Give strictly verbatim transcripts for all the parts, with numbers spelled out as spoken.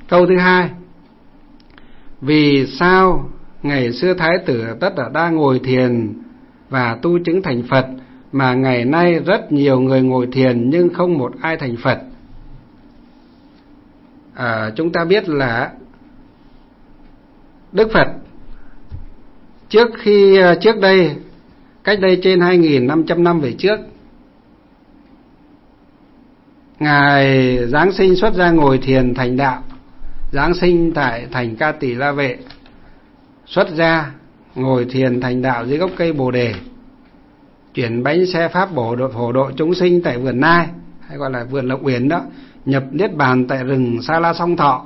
Câu thứ hai: vì sao ngày xưa Thái tử Tất Đạt Đa ngồi thiền và tu chứng thành Phật, mà ngày nay rất nhiều người ngồi thiền nhưng không một ai thành Phật? À, chúng ta biết là Đức Phật trước khi trước đây, cách đây trên hai nghìn năm trăm năm về trước, Ngài giáng sinh xuất ra ngồi thiền thành đạo, giáng sinh tại thành Ca Tỳ La Vệ, xuất ra ngồi thiền thành đạo dưới gốc cây Bồ Đề, chuyển bánh xe pháp bổ độ phổ độ chúng sinh tại vườn Nai, hay gọi là vườn Lộc Uyển đó, nhập niết bàn tại rừng Sa La Song Thọ.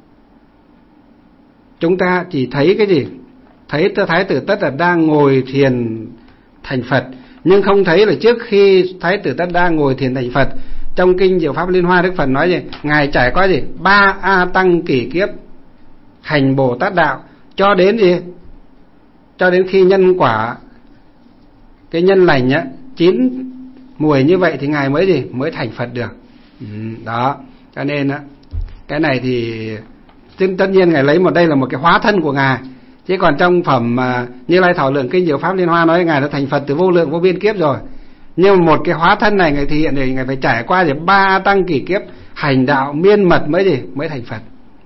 Chúng ta chỉ thấy cái gì? Thấy Thái tử Tất Đạt Đa ngồi thiền thành Phật, nhưng không thấy là trước khi Thái tử Tất Đạt Đa ngồi thiền thành Phật, trong kinh Diệu Pháp Liên Hoa, Đức Phật nói gì? Ngài trải qua gì? Ba a tăng kỷ kiếp hành Bồ Tát đạo, cho đến gì? Cho đến khi nhân quả, cái nhân lành á, chín mùi như vậy thì Ngài mới gì? Mới thành Phật được. Ừ, đó. Cho nên á, cái này thì tất nhiên Ngài lấy một đây là một cái hóa thân của Ngài. Chứ còn trong phẩm uh, Như Lai Thảo Lượng Kinh Diệu Pháp Liên Hoa nói Ngài đã thành Phật từ vô lượng vô biên kiếp rồi. Nhưng mà một cái hóa thân này Ngài thể hiện thì Ngài phải trải qua gì? Ba tăng kỷ kiếp hành đạo miên mật mới gì? Mới thành Phật.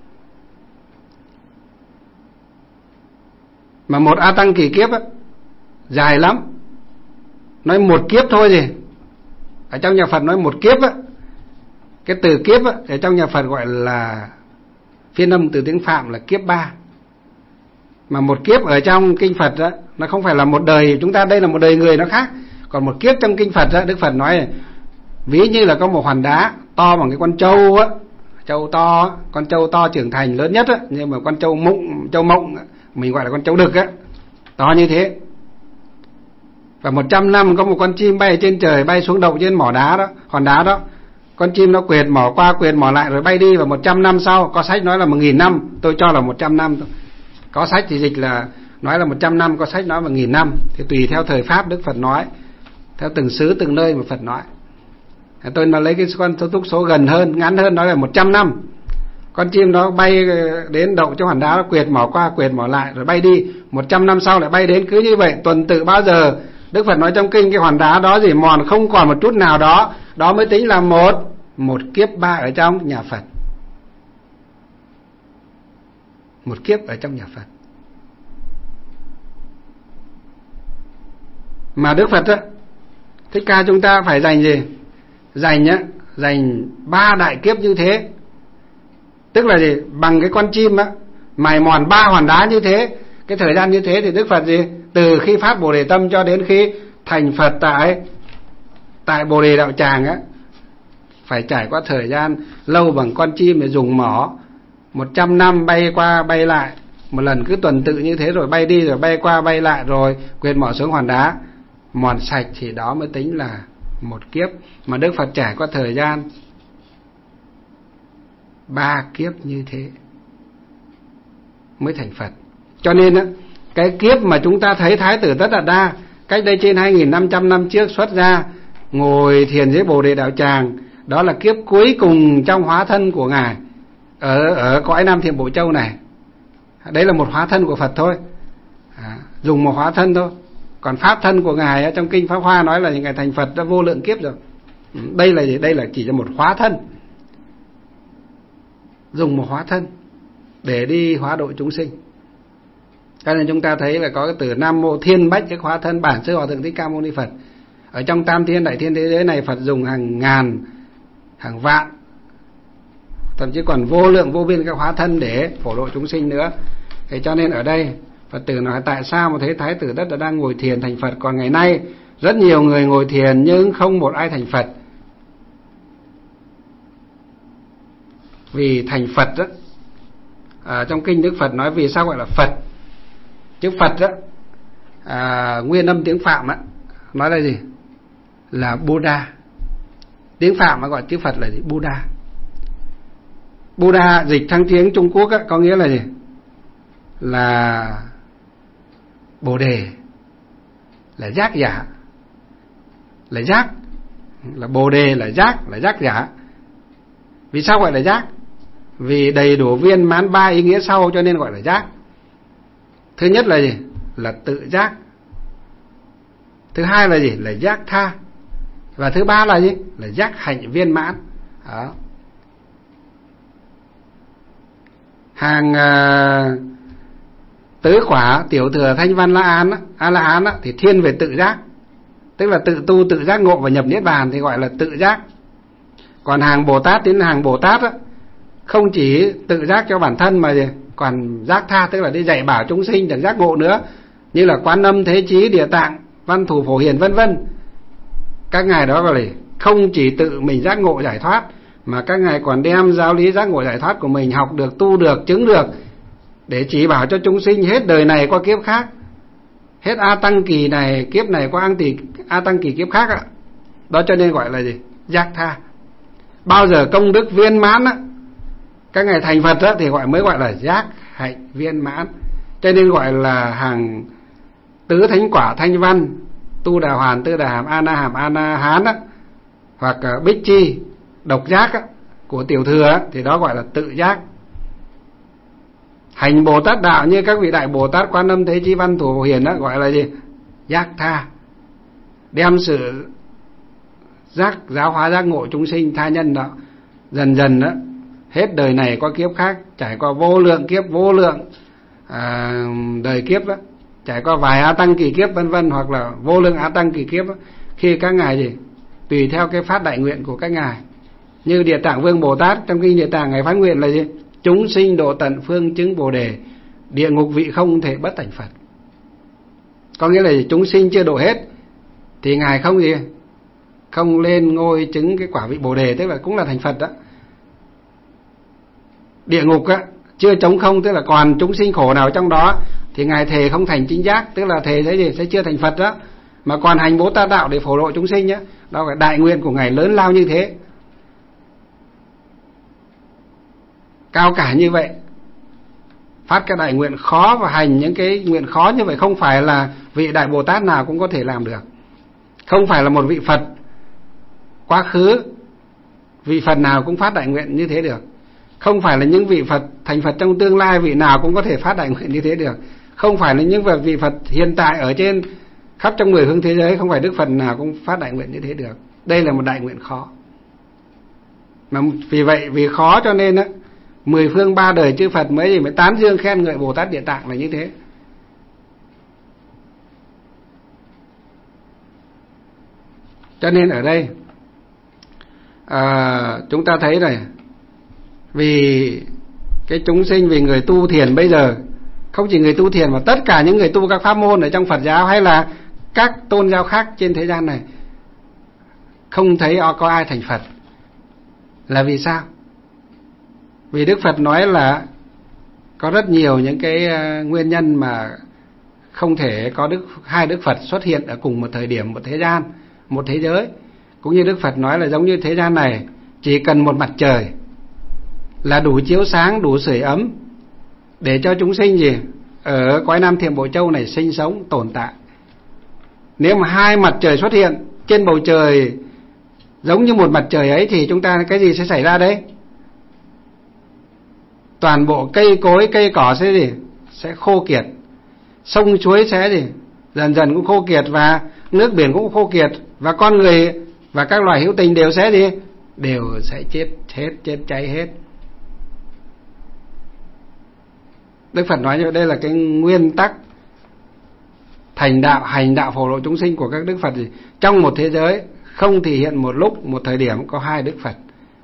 Mà một a tăng kỷ kiếp á, dài lắm. Nói một kiếp thôi gì? Ở trong nhà Phật nói một kiếp á, cái từ kiếp á, ở trong nhà Phật gọi là phiên âm từ tiếng Phạm là kiếp ba. Mà một kiếp ở trong kinh Phật á, nó không phải là một đời chúng ta, đây là một đời người nó khác. Còn một kiếp trong kinh Phật á, Đức Phật nói ví như là có một hòn đá to bằng cái con trâu á, trâu to, con trâu to trưởng thành lớn nhất á, nhưng mà con trâu mộng, trâu mộng mình gọi là con trâu đực á, to như thế. Và một trăm năm có một con chim bay trên trời, bay xuống đậu trên mỏ đá đó, hòn đá đó. Con chim nó quệt mỏ qua quệt mỏ lại rồi bay đi, và một trăm năm sau, có sách nói là một nghìn năm, tôi cho là một trăm năm thôi. Có sách thì dịch là nói là một trăm năm, có sách nói một nghìn năm, thì tùy theo thời pháp Đức Phật nói, theo từng xứ từng nơi mà Phật nói. Tôi nó lấy cái con số túc số gần hơn, ngắn hơn, nói là một trăm năm. Con chim nó bay đến đậu cho hòn đá, nó quệt mỏ qua quệt mỏ lại rồi bay đi, một trăm năm sau lại bay đến, cứ như vậy tuần tự bao giờ. Đức Phật nói trong kinh cái hòn đá đó gì mòn không còn một chút nào đó, đó mới tính là một một kiếp ba ở trong nhà Phật. Một kiếp ở trong nhà Phật. Mà Đức Phật á, Thích Ca chúng ta phải dành gì? Dành á, dành ba đại kiếp như thế. Tức là gì? Bằng cái con chim á, mài mòn ba hòn đá như thế, cái thời gian như thế thì Đức Phật gì? Từ khi phát Bồ Đề Tâm cho đến khi thành Phật tại tại Bồ Đề Đạo Tràng á, phải trải qua thời gian lâu bằng con chim để dùng mỏ, một trăm năm bay qua bay lại, một lần cứ tuần tự như thế, rồi bay đi rồi bay qua bay lại, rồi quệt mỏ xuống hòn đá mòn sạch, thì đó mới tính là một kiếp. Mà Đức Phật trải qua thời gian ba kiếp như thế mới thành Phật. Cho nên á, cái kiếp mà chúng ta thấy Thái tử Tất Đạt Đa cách đây trên hai nghìn năm trăm năm trước xuất ra ngồi thiền dưới Bồ Đề Đạo Tràng, đó là kiếp cuối cùng trong hóa thân của Ngài ở ở cõi Nam Thiện Bộ Châu này. Đấy là một hóa thân của Phật thôi, à, dùng một hóa thân thôi. Còn pháp thân của Ngài trong kinh Pháp Hoa nói là Ngài thành Phật đã vô lượng kiếp rồi. Đây là gì? Đây là chỉ là một hóa thân, dùng một hóa thân để đi hóa độ chúng sinh. Cho nên chúng ta thấy là có cái từ Nam Mô Thiên Bách cái hóa thân bản sư Hòa Thượng Thích Ca Mâu Ni Phật. Ở trong Tam Thiên Đại Thiên thế giới này, Phật dùng hàng ngàn, hàng vạn, thậm chí còn vô lượng vô biên các hóa thân để phổ độ chúng sinh nữa. Thế cho nên ở đây Phật tử nói tại sao mà thấy Thái tử Tất Đạt Đa ngồi thiền thành Phật, còn ngày nay rất nhiều người ngồi thiền nhưng không một ai thành Phật. Vì thành Phật đó, à, trong kinh Đức Phật nói vì sao gọi là Phật. Chữ Phật đó, à, nguyên âm tiếng Phạm á, nói là gì? Là Buddha. Tiếng Phạm mà gọi chữ Phật là gì? Buddha. Buddha dịch sang tiếng Trung Quốc á, có nghĩa là gì? Là Bồ Đề, là giác giả, là giác, là Bồ Đề là giác, là giác giả. Vì sao gọi là giác? vì đầy đủ viên mãn ba ý nghĩa sau cho nên gọi là giác. Thứ nhất là gì? Là tự giác. Thứ hai là gì? Là giác tha. Và thứ ba là gì? Là giác hạnh viên mãn. Đó. Hàng uh, tứ quả tiểu thừa thanh văn la án a la hán thì thiên về tự giác, tức là tự tu tự giác ngộ và nhập niết bàn thì gọi là tự giác. Còn hàng Bồ Tát đến hàng Bồ Tát á, không chỉ tự giác cho bản thân mà gì? Còn giác tha, tức là đi dạy bảo chúng sinh được giác ngộ nữa, như là Quán Âm, Thế Chí, Địa Tạng, Văn Thù, Phổ Hiền vân vân. Các ngài đó gọi là không chỉ tự mình giác ngộ giải thoát, mà các ngài còn đem giáo lý giác ngộ giải thoát của mình học được, tu được, chứng được, để chỉ bảo cho chúng sinh hết đời này qua kiếp khác, hết a tăng kỳ này kiếp này qua an tỷ a tăng kỳ kiếp khác ạ. Đó cho nên gọi là gì? Giác tha. Bao giờ công đức viên mãn á, các ngài thành Phật á, thì gọi mới gọi là giác hạnh viên mãn. Cho nên gọi là hàng tứ thánh quả thanh văn, tu đà hoàn, tư đà hàm, a na hàm, a na hán á, hoặc bích chi độc giác á, của tiểu thừa á, thì đó gọi là tự giác. Hành Bồ Tát đạo như các vị đại Bồ Tát Quán Âm, Thế Chí, Văn Thù, Phổ Hiền đó gọi là gì? Giác tha. Đem sự giác giáo hóa giác ngộ chúng sinh tha nhân đó, dần dần đó, hết đời này qua kiếp khác, trải qua vô lượng kiếp, vô lượng à, đời kiếp đó, trải qua vài a tăng kỳ kiếp vân vân, hoặc là vô lượng a tăng kỳ kiếp đó, khi các ngài gì tùy theo cái phát đại nguyện của các ngài. Như Địa Tạng Vương Bồ Tát trong kinh Địa Tạng ngài phát nguyện là gì? Chúng sinh độ tận phương chứng Bồ đề, địa ngục vị không thể bất thành Phật. Có nghĩa là gì? Chúng sinh chưa độ hết thì ngài không gì không lên ngôi chứng cái quả vị Bồ đề, tức là cũng là thành Phật đó. Địa ngục á chưa trống không, tức là còn chúng sinh khổ nào trong đó thì ngài thề không thành chính giác, tức là thề thế gì sẽ chưa thành Phật đó, mà còn hành Bồ Tát đạo để phổ độ chúng sinh nhá. Đó là đại nguyện của ngài lớn lao như thế, cao cả như vậy, phát cái đại nguyện khó và hành những cái nguyện khó như vậy không phải là vị đại Bồ Tát nào cũng có thể làm được. Không phải là một vị Phật quá khứ, vị Phật nào cũng phát đại nguyện như thế được. Không phải là những vị Phật thành Phật trong tương lai vị nào cũng có thể phát đại nguyện như thế được. Không phải là những vị Phật hiện tại ở trên khắp trong mười phương thế giới, không phải Đức Phật nào cũng phát đại nguyện như thế được. Đây là một đại nguyện khó. Mà vì vậy, vì khó cho nên á, mười phương ba đời chư Phật mới gì mới tán dương khen ngợi Bồ Tát Địa Tạng là như thế. Cho nên ở đây à, chúng ta thấy này, vì cái chúng sinh, vì người tu thiền bây giờ, không chỉ người tu thiền mà tất cả những người tu các pháp môn ở trong Phật giáo hay là các tôn giáo khác trên thế gian này, không thấy có ai thành Phật. Là vì sao? Vì Đức Phật nói là có rất nhiều những cái nguyên nhân mà không thể có đức hai Đức Phật xuất hiện ở cùng một thời điểm, một thế gian, một thế giới. Cũng như Đức Phật nói là giống như thế gian này chỉ cần một mặt trời là đủ chiếu sáng, đủ sưởi ấm để cho chúng sinh gì ở cõi Nam Thiểm Bộ Châu này sinh sống tồn tại. Nếu mà hai mặt trời xuất hiện trên bầu trời giống như một mặt trời ấy thì chúng ta cái gì sẽ xảy ra đấy? Toàn bộ cây cối, cây cỏ sẽ gì? Sẽ khô kiệt. Sông suối sẽ gì? Dần dần cũng khô kiệt, và nước biển cũng khô kiệt, và con người và các loài hữu tình đều sẽ gì? Đều sẽ chết hết, chết cháy hết. Đức Phật nói như đây là cái nguyên tắc thành đạo, hành đạo phổ độ chúng sinh của các Đức Phật gì? Trong một thế giới không thể hiện một lúc, một thời điểm có hai Đức Phật.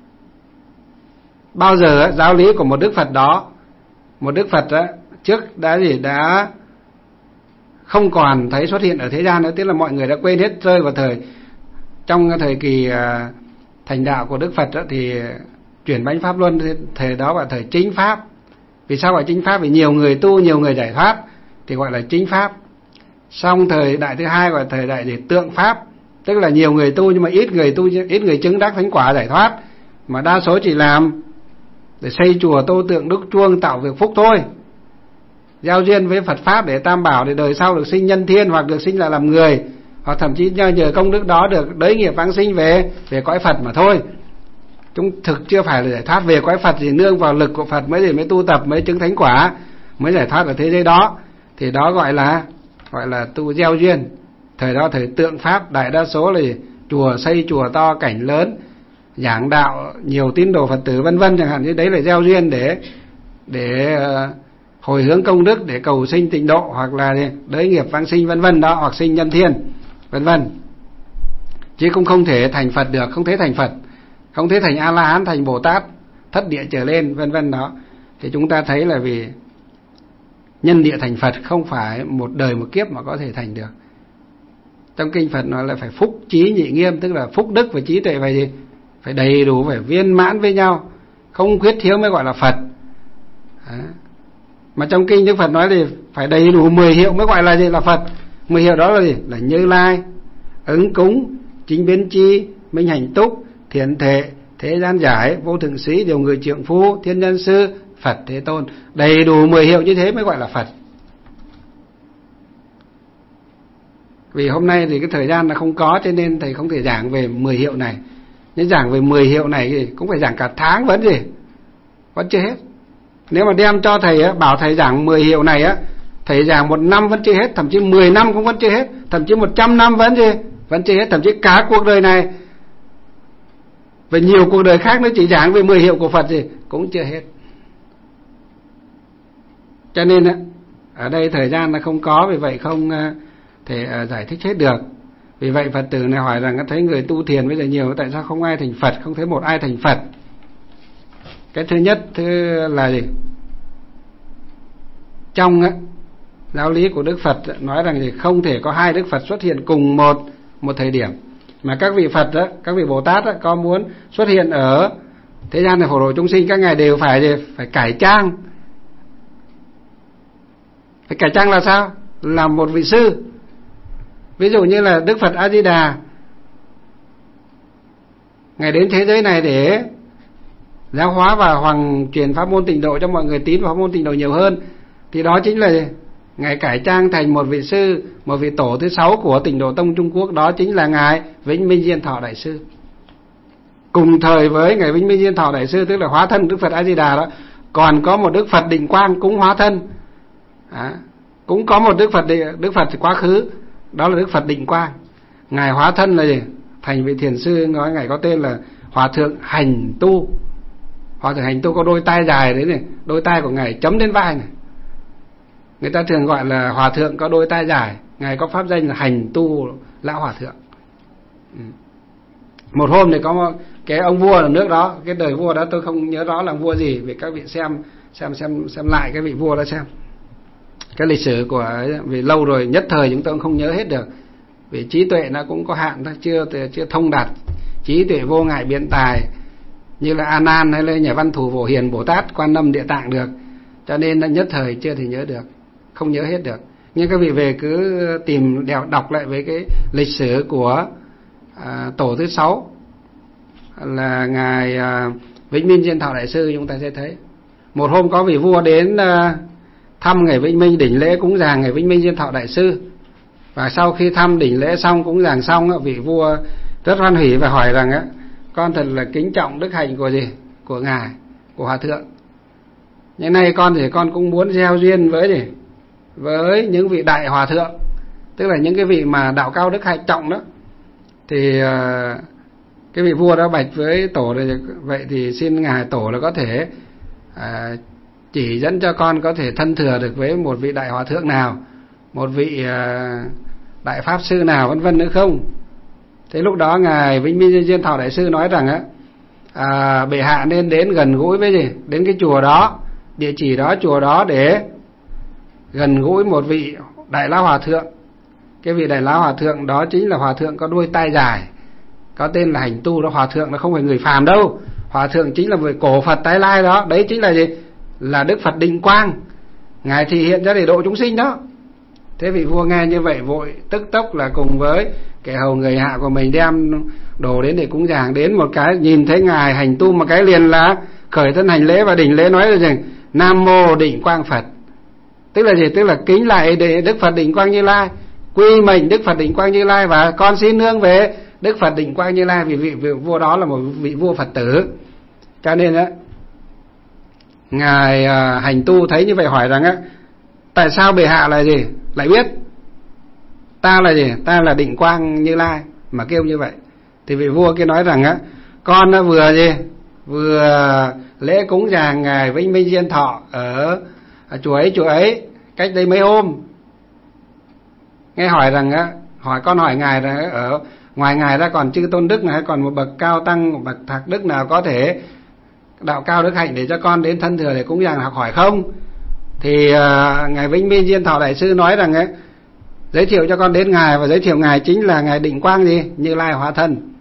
Bao giờ giáo lý của một Đức Phật đó, một Đức Phật đó, trước đã gì đã không còn thấy xuất hiện ở thế gian nữa, tức là mọi người đã quên hết, rơi vào thời trong thời kỳ thành đạo của Đức Phật đó, thì chuyển bánh pháp luân, thời đó là thời chính pháp. Vì sao gọi chính pháp? Vì nhiều người tu, nhiều người giải thoát thì gọi là chính pháp. Xong thời đại thứ hai gọi là thời đại gì? Tượng pháp, tức là nhiều người tu nhưng mà ít người tu, ít người chứng đắc thánh quả giải thoát, mà đa số chỉ làm để xây chùa, tô tượng, đúc chuông, tạo việc phúc thôi, giao duyên với Phật pháp để tam bảo, để đời sau được sinh nhân thiên hoặc được sinh lại làm người, hoặc thậm chí nhờ, nhờ công đức đó được đới nghiệp vãng sinh về về cõi Phật mà thôi. chúng thực chưa phải là giải thoát về cõi Phật, thì nương vào lực của Phật mới gì mới tu tập, mới chứng thánh quả, mới giải thoát ở thế giới đó. Thì đó gọi là gọi là tu gieo duyên. Thời đó thời tượng pháp, đại đa số là chùa xây chùa to, cảnh lớn, giảng đạo, nhiều tín đồ Phật tử vân vân chẳng hạn, như đấy là gieo duyên để để hồi hướng công đức, để cầu sinh tịnh độ, hoặc là đới nghiệp vãng sinh vân vân đó, hoặc sinh nhân thiên vân vân. Chứ cũng không thể thành Phật được, không thể thành Phật, không thể thành A La Hán, thành Bồ Tát thất địa trở lên vân vân đó. Thì chúng ta thấy là vì nhân địa thành Phật không phải một đời một kiếp mà có thể thành được. Trong kinh Phật nói là phải phúc trí nhị nghiêm, tức là phúc đức và trí tuệ phải gì? Phải đầy đủ, phải viên mãn với nhau, không khuyết thiếu mới gọi là Phật. Đó. Mà trong kinh Đức Phật nói thì phải đầy đủ mười hiệu mới gọi là gì? Là Phật. Mười hiệu đó là gì? Là Như Lai, ứng cúng, chính biến chi, minh hành túc, thiện thể, thế gian giải, vô thượng sĩ, điều người trượng phu, thiên nhân sư, Phật Thế Tôn. Đầy đủ mười hiệu như thế mới gọi là Phật. Vì hôm nay thì cái thời gian là không có, cho nên thầy không thể giảng về mười hiệu này. Nhưng giảng về mười hiệu này thì cũng phải giảng cả tháng vẫn gì, vẫn chưa hết. Nếu mà đem cho thầy á, bảo thầy giảng mười hiệu này á, thầy giảng một năm vẫn chưa hết, thậm chí mười năm cũng vẫn chưa hết, thậm chí một trăm năm vẫn gì, vẫn chưa hết, thậm chí cả cuộc đời này và nhiều cuộc đời khác nữa chỉ giảng về mười hiệu của Phật gì cũng chưa hết. Cho nên á, ở đây thời gian là không có, vì vậy không thể giải thích hết được. Vì vậy Phật tử này hỏi rằng thấy người tu thiền bây giờ nhiều, tại sao không ai thành Phật, không thấy một ai thành Phật? Cái thứ nhất thứ là gì? Trong á, giáo lý của Đức Phật nói rằng gì? Không thể có hai Đức Phật xuất hiện cùng một một thời điểm. Mà các vị Phật á, các vị Bồ Tát á, có muốn xuất hiện ở thế gian này phổ độ chúng sinh, các ngài đều phải gì? Phải cải trang. Phải cải trang là sao? Là một vị sư. Ví dụ như là Đức Phật A Di Đà, ngài đến thế giới này để giáo hóa và hoàng truyền pháp môn tịnh độ cho mọi người tín vào pháp môn tịnh độ nhiều hơn, thì đó chính là ngài cải trang thành một vị sư, một vị tổ thứ sáu của Tịnh Độ Tông Trung Quốc, đó chính là ngài Vĩnh Minh Diên Thọ Đại Sư. Cùng thời với ngài Vĩnh Minh Diên Thọ Đại Sư, tức là hóa thân Đức Phật A Di Đà đó, còn có một Đức Phật Định Quang cũng hóa thân. À, cũng có một Đức Phật Đức Phật quá khứ, đó là Đức Phật Định Quang. Ngài hóa thân là gì? Thành vị thiền sư, nói ngài có tên là Hòa Thượng Hành Tu. Hòa Thượng Hành Tu có đôi tai dài đấy này, đôi tai của ngài chấm đến vai này. Người ta thường gọi là Hòa Thượng có đôi tai dài. Ngài có pháp danh là Hành Tu Lão Hòa Thượng. Một hôm thì có một cái ông vua ở nước đó, cái đời vua đó tôi không nhớ rõ là vua gì, vì các vị xem xem xem xem lại cái vị vua đó xem. Cái lịch sử của vì lâu rồi, nhất thời chúng tôi cũng không nhớ hết được, vì trí tuệ nó cũng có hạn, nó chưa chưa thông đạt trí tuệ vô ngại biện tài như là A Nan hay là Nhà Văn Thủ Phổ Hiền Bồ Tát Quan Âm Địa Tạng được, cho nên là nhất thời chưa thể nhớ được, không nhớ hết được. Nhưng các vị về cứ tìm đọc, đọc lại với cái lịch sử của à, tổ thứ sáu là ngài à, Vĩnh Minh Diên Thọ Đại Sư, chúng ta sẽ thấy một hôm có vị vua đến à, thăm ngài Vĩnh Minh, đỉnh lễ cúng dường ngài Vĩnh Minh Diên Thọ Đại Sư. Và sau khi thăm đỉnh lễ xong, cúng dường xong, vị vua rất hoan hỉ và hỏi rằng á, con thật là kính trọng đức hạnh của gì, của ngài, của Hòa Thượng. Nhưng nay con thì con cũng muốn gieo duyên với gì, với những vị đại Hòa Thượng, tức là những cái vị mà đạo cao đức hạnh trọng đó. Thì cái vị vua đó bạch với tổ này, vậy thì xin ngài tổ là có thể à, chỉ dẫn cho con có thể thân thừa được với một vị đại Hòa Thượng nào, một vị à, đại Pháp Sư nào vân vân nữa không. Thế lúc đó ngài Vĩnh Minh Diên Thọ Đại Sư nói rằng á, à, bệ hạ nên đến gần gũi với gì, đến cái chùa đó, địa chỉ đó, chùa đó để gần gũi một vị đại lão Hòa Thượng. Cái vị đại lão Hòa Thượng đó chính là Hòa Thượng có đuôi tai dài, có tên là Hành Tu đó. Hòa Thượng nó không phải người phàm đâu, Hòa Thượng chính là vị cổ Phật tái lai đó. Đấy chính là gì? Là Đức Phật Định Quang, ngài thì hiện ra để độ chúng sinh đó. Thế vị vua nghe như vậy vội tức tốc là cùng với kẻ hầu người hạ của mình đem đồ đến để cúng dường. Đến một cái nhìn thấy ngài Hành Tu một cái liền là khởi thân hành lễ, và đỉnh lễ nói là gì? Nam Mô Định Quang Phật. Tức là gì? Tức là kính lại Đức Phật Định Quang Như Lai, quy mệnh Đức Phật Định Quang Như Lai, và con xin nương về Đức Phật Định Quang Như Lai, vì vị, vị vua đó là một vị vua Phật tử, cho nên á ngài à, hành tu thấy như vậy hỏi rằng á, tại sao bệ hạ là gì lại biết ta là gì, ta là Định Quang Như Lai mà kêu như vậy? Thì vị vua kia nói rằng á, con đã vừa gì vừa lễ cúng dường ngài Vĩnh Minh Diên Thọ ở, ở chùa ấy chùa ấy cách đây mấy hôm. Nghe hỏi rằng á, hỏi con hỏi ngài rằng ở ngoài ngài ra còn chư tôn đức này, còn một bậc cao tăng, một bậc thạc đức nào có thể đạo cao đức hạnh để cho con đến thân thừa để cúng dường học hỏi không? Thì uh, ngài Vĩnh Minh Diên Thọ đại sư nói rằng ấy, giới thiệu cho con đến ngài, và giới thiệu ngài chính là ngài Định Quang gì Như Lai hóa thân.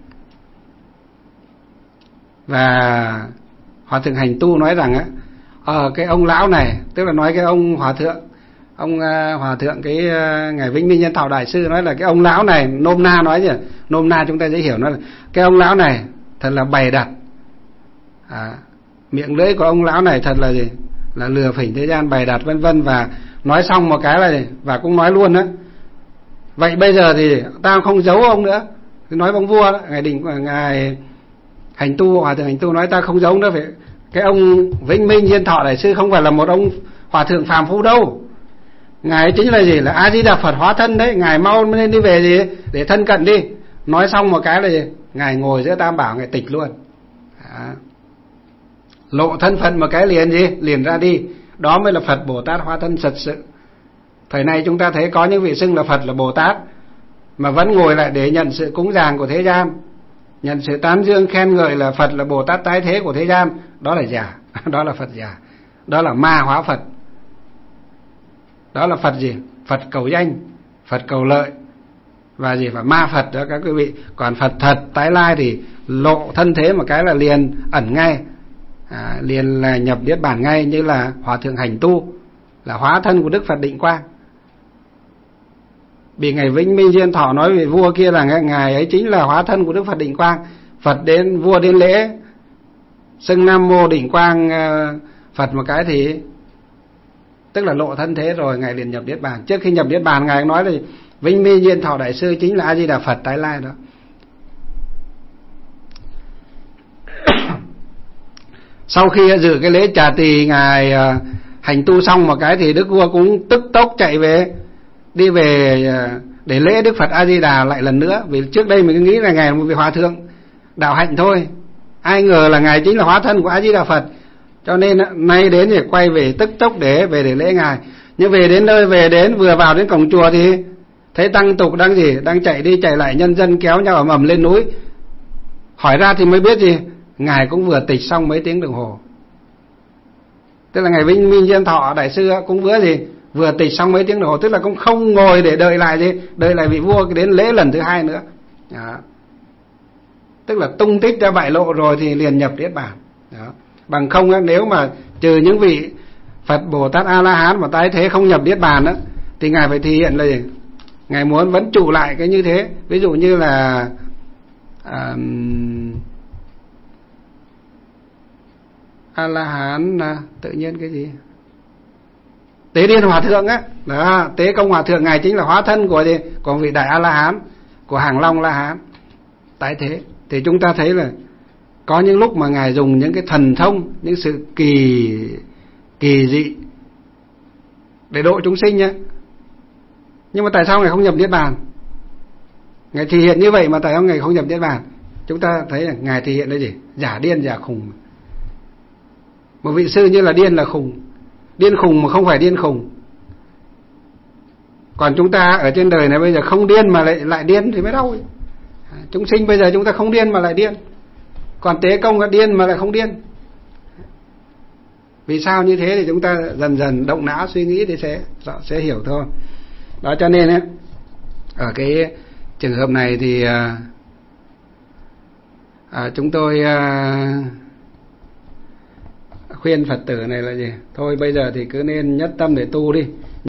Và Hòa Thượng Hành Tu nói rằng á, ờ cái ông lão này, tức là nói cái ông hòa thượng, ông uh, hòa thượng cái uh, ngài Vĩnh Minh Diên Thọ đại sư nói là cái ông lão này, nôm na nói chứ, nôm na chúng ta dễ hiểu, nói là cái ông lão này thật là bày đặt, à, miệng lưỡi của ông lão này thật là gì, là lừa phỉnh thế gian, bày đặt vân vân. Và nói xong một cái là gì, và cũng nói luôn đó, vậy bây giờ thì ta không giấu ông nữa. Nói với ông vua đó, ngài Định ngài Hành Tu, Hòa Thượng Hành Tu nói ta không giấu nữa, phải cái ông Vĩnh Minh Diên Thọ đại sư không phải là một ông hòa thượng phàm phu đâu, ngài chính là gì, là A Di Đà Phật hóa thân đấy, ngài mau nên đi về gì để thân cận đi. Nói xong một cái là gì, ngài ngồi giữa Tam Bảo, ngài tịch luôn. Đó. Lộ thân phận một cái liền gì, liền ra đi. Đó mới là Phật Bồ Tát hóa thân thật sự. Thời nay chúng ta thấy có những vị xưng là Phật là Bồ Tát mà vẫn ngồi lại để nhận sự cúng dường của thế gian, nhận sự tán dương khen ngợi là Phật là Bồ Tát tái thế của thế gian. Đó là giả. Đó là Phật giả. Đó là ma hóa Phật. Đó là Phật gì? Phật cầu danh, Phật cầu lợi, và gì phải ma Phật đó các quý vị. Còn Phật thật tái lai thì lộ thân thế một cái là liền ẩn ngay, à, liền là nhập niết bàn ngay, như là Hòa Thượng Hành Tu là hóa thân của Đức Phật Định Quang. Vì ngài Vĩnh Minh Diên Thọ nói về vua kia là ngài ấy chính là hóa thân của Đức Phật Định Quang. Phật đến, vua đến lễ xưng Nam Mô Định Quang Phật một cái thì tức là lộ thân thế rồi, ngài liền nhập niết bàn. Trước khi nhập niết bàn ngài nói là Vĩnh Minh Diên Thọ đại sư chính là A Di Đà Phật tái lai đó. Sau khi dự cái lễ trà tỳ ngài Hành Tu xong một cái thì đức vua cũng tức tốc chạy về, đi về để lễ Đức Phật A Di Đà lại lần nữa. Vì trước đây mình cứ nghĩ là ngài một vị hòa thượng đạo hạnh thôi, ai ngờ là ngài chính là hóa thân của A Di Đà Phật. Cho nên nay đến thì quay về tức tốc để về để lễ ngài. Nhưng về đến nơi, về đến vừa vào đến cổng chùa thì thấy tăng tục đang gì, đang chạy đi chạy lại, nhân dân kéo nhau ầm ầm lên núi. Hỏi ra thì mới biết gì, ngài cũng vừa tịch xong mấy tiếng đồng hồ. Tức là ngài Vĩnh Minh Diên Thọ đại sư cũng vừa gì, vừa tịch xong mấy tiếng đồng hồ, tức là cũng không ngồi để đợi lại gì, đợi lại vị vua đến lễ lần thứ hai nữa. Đó. Tức là tung tích đã bại lộ rồi thì liền nhập niết bàn. Đó. Bằng không nếu mà trừ những vị Phật Bồ Tát A La Hán mà tái thế không nhập niết bàn đó, thì ngài phải thể hiện là gì, ngài muốn vẫn trụ lại cái như thế. Ví dụ như là à, A La Hán à, tự nhiên cái gì Tế Điên Hòa Thượng á, đó, Tế Công Hòa Thượng ngài chính là hóa thân của gì, của vị đại A La Hán, của Hàng Long La Hán tái thế. Thì chúng ta thấy là có những lúc mà ngài dùng những cái thần thông, những sự kỳ kỳ dị để độ chúng sinh nhé. Nhưng mà tại sao ngài không nhập niết bàn? Ngài thể hiện như vậy mà tại sao ngài không nhập niết bàn? Chúng ta thấy là ngài thể hiện là gì? Giả điên giả khùng. Một vị sư như là điên là khùng, điên khùng mà không phải điên khùng. Còn chúng ta ở trên đời này bây giờ không điên mà lại lại điên thì mới đau. Chúng sinh bây giờ chúng ta không điên mà lại điên, còn Tế Công là điên mà lại không điên. Vì sao như thế thì chúng ta dần dần động não suy nghĩ thì sẽ sẽ hiểu thôi. Đó, cho nên ấy, ở cái trường hợp này thì à, à, chúng tôi à, khuyên Phật tử này là gì, thôi bây giờ thì cứ nên nhất tâm để tu đi.